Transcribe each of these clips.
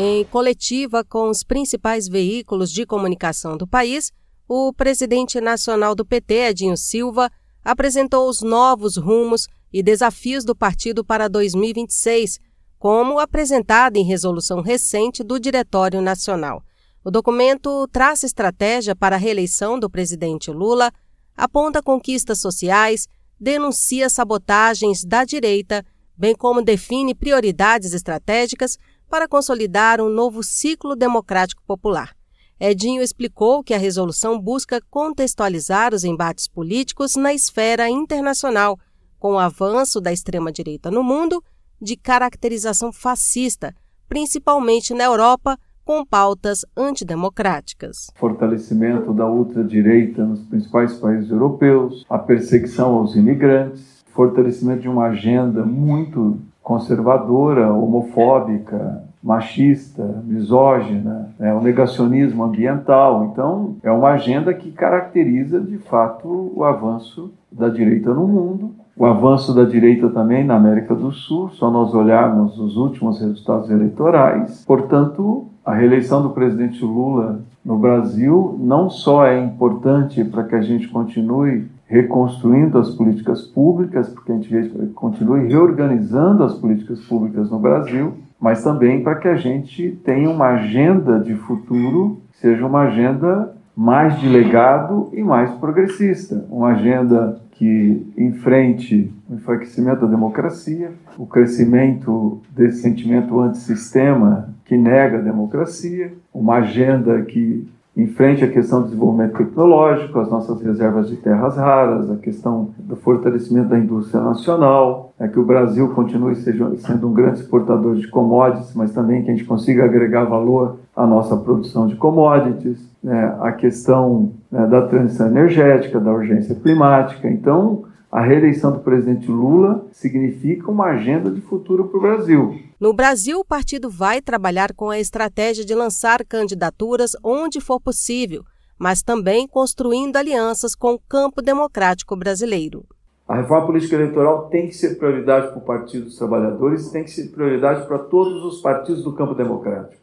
Em coletiva com os principais veículos de comunicação do país, o presidente nacional do PT, Edinho Silva, apresentou os novos rumos e desafios do partido para 2026, como apresentado em resolução recente do Diretório Nacional. O documento traça estratégia para a reeleição do presidente Lula, aponta conquistas sociais, denuncia sabotagens da direita, bem como define prioridades estratégicas para consolidar um novo ciclo democrático popular. Edinho explicou que a resolução busca contextualizar os embates políticos na esfera internacional, com o avanço da extrema-direita no mundo, de caracterização fascista, principalmente na Europa, com pautas antidemocráticas. Fortalecimento da ultradireita nos principais países europeus, a perseguição aos imigrantes, fortalecimento de uma agenda muito conservadora, homofóbica, machista, misógina, o negacionismo ambiental. Então, é uma agenda que caracteriza, de fato, o avanço da direita no mundo, o avanço da direita também na América do Sul, só nós olharmos os últimos resultados eleitorais. Portanto, a reeleição do presidente Lula no Brasil não só é importante para que a gente continue reconstruindo as políticas públicas, porque a gente continue reorganizando as políticas públicas no Brasil, mas também para que a gente tenha uma agenda de futuro, seja uma agenda mais de legado e mais progressista, uma agenda que enfrente o enfraquecimento da democracia, o crescimento desse sentimento antissistema que nega a democracia, uma agenda que enfrente a questão do desenvolvimento tecnológico, as nossas reservas de terras raras, a questão do fortalecimento da indústria nacional, que o Brasil continue sendo um grande exportador de commodities, mas também que a gente consiga agregar valor à nossa produção de commodities, a questão da transição energética, da urgência climática. Então, a reeleição do presidente Lula significa uma agenda de futuro para o Brasil. No Brasil, o partido vai trabalhar com a estratégia de lançar candidaturas onde for possível, mas também construindo alianças com o campo democrático brasileiro. A reforma política eleitoral tem que ser prioridade para o Partido dos Trabalhadores, tem que ser prioridade para todos os partidos do campo democrático.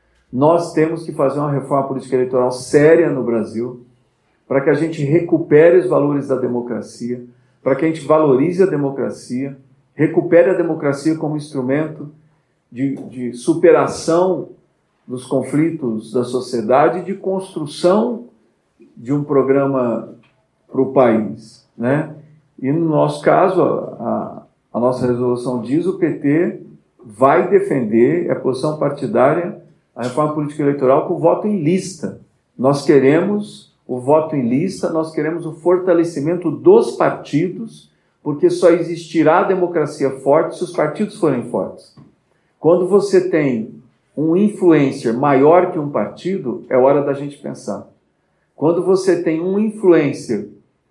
Nós temos que fazer uma reforma política eleitoral séria no Brasil, para que a gente recupere os valores da democracia, para que a gente valorize a democracia, recupere a democracia como instrumento de superação dos conflitos da sociedade e de construção de um programa para o país, E no nosso caso, a nossa resolução diz, o PT vai defender, é a posição partidária, a reforma política eleitoral com voto em lista. Nós queremos o voto em lista, nós queremos o fortalecimento dos partidos, porque só existirá a democracia forte se os partidos forem fortes. Quando você tem um influencer maior que um partido, é hora da gente pensar. Quando você tem um influencer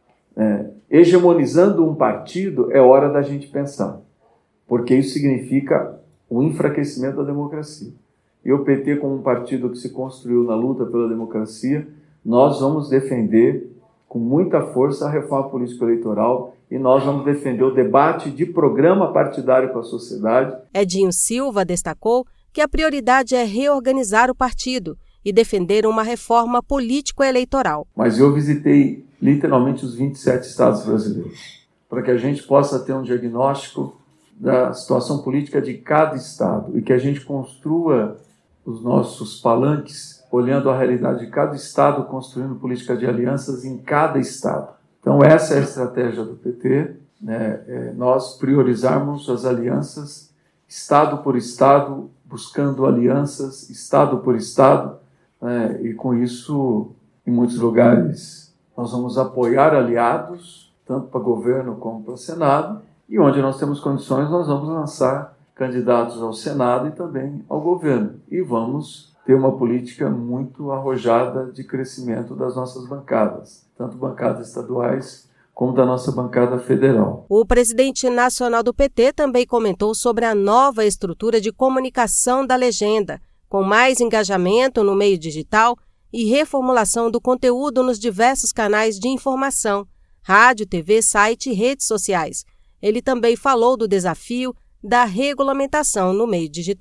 hegemonizando um partido, é hora da gente pensar. Porque isso significa o enfraquecimento da democracia. E o PT, como um partido que se construiu na luta pela democracia, nós vamos defender com muita força a reforma política eleitoral e nós vamos defender o debate de programa partidário com a sociedade. Edinho Silva destacou que a prioridade é reorganizar o partido e defender uma reforma político-eleitoral. Mas eu visitei literalmente os 27 estados brasileiros, para que a gente possa ter um diagnóstico da situação política de cada estado e que a gente construa os nossos palanques olhando a realidade de cada estado, construindo política de alianças em cada estado. Então essa é a estratégia do PT, nós priorizarmos as alianças estado por estado, buscando alianças estado por estado, e com isso, em muitos lugares, nós vamos apoiar aliados, tanto para governo como para o Senado, e onde nós temos condições, nós vamos lançar candidatos ao Senado e também ao governo. E vamos ter uma política muito arrojada de crescimento das nossas bancadas, tanto bancadas estaduais como da nossa bancada federal. O presidente nacional do PT também comentou sobre a nova estrutura de comunicação da legenda, com mais engajamento no meio digital e reformulação do conteúdo nos diversos canais de informação, rádio, TV, site e redes sociais. Ele também falou do desafio da regulamentação no meio digital.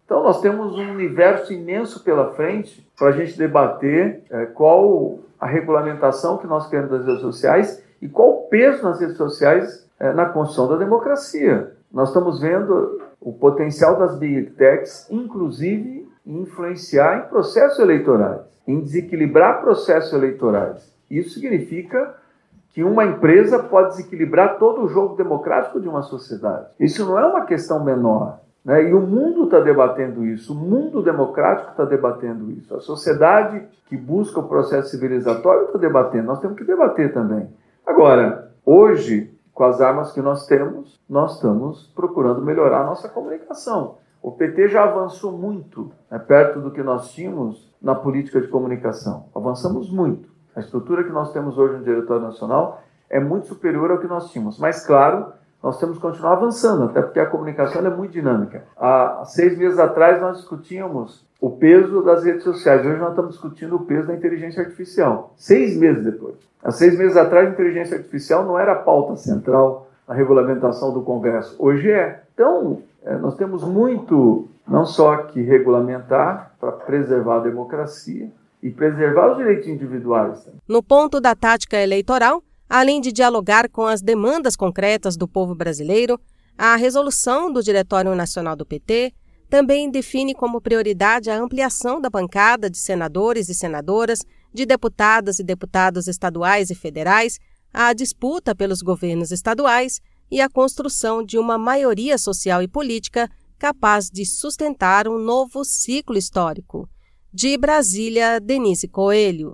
Então nós temos um universo imenso pela frente para a gente debater qual a regulamentação que nós queremos das redes sociais e qual o peso nas redes sociais na construção da democracia. Nós estamos vendo o potencial das Big Techs, inclusive, em influenciar em processos eleitorais, em desequilibrar processos eleitorais. Isso significa que uma empresa pode desequilibrar todo o jogo democrático de uma sociedade. Isso não é uma questão menor, né? E o mundo está debatendo isso, o mundo democrático está debatendo isso, a sociedade que busca o processo civilizatório está debatendo, nós temos que debater também. Agora, hoje, com as armas que nós temos, nós estamos procurando melhorar a nossa comunicação. O PT já avançou muito, perto do que nós tínhamos na política de comunicação. Avançamos muito. A estrutura que nós temos hoje no Diretório Nacional é muito superior ao que nós tínhamos. Mas, claro, nós temos que continuar avançando, até porque a comunicação é muito dinâmica. Há 6 meses atrás nós discutíamos o peso das redes sociais. Hoje nós estamos discutindo o peso da inteligência artificial. 6 meses depois. Há 6 meses atrás a inteligência artificial não era a pauta central na regulamentação do Congresso. Hoje é. Então, nós temos muito, não só que regulamentar para preservar a democracia e preservar os direitos individuais. No ponto da tática eleitoral, além de dialogar com as demandas concretas do povo brasileiro, a resolução do Diretório Nacional do PT também define como prioridade a ampliação da bancada de senadores e senadoras, de deputadas e deputados estaduais e federais, a disputa pelos governos estaduais e a construção de uma maioria social e política capaz de sustentar um novo ciclo histórico. De Brasília, Denise Coelho.